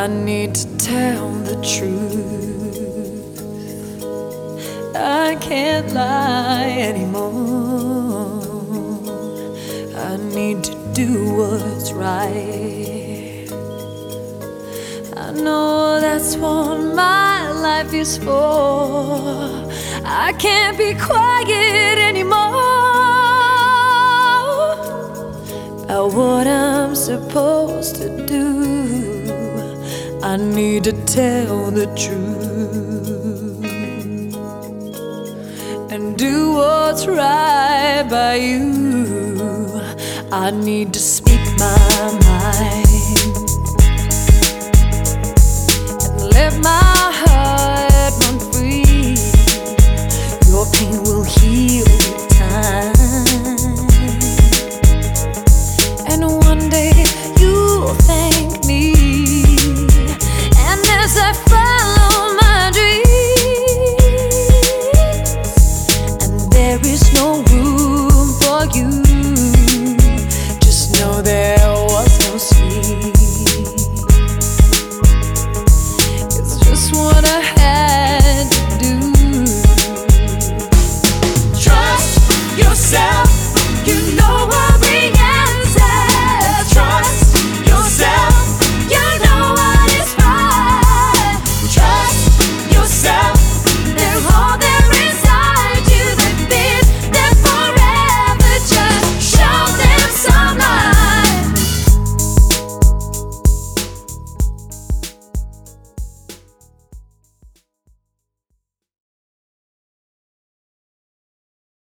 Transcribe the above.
I need to tell the truth. I can't lie anymore. I need to do what's right. I know that's what my life is for. I can't be quiet anymore about what I'm supposed to do. I need to tell the truth and do what's right by you. I need to speak my mind and let my heart run free. Your pain will heal with time, and one day you'll thank me. And as I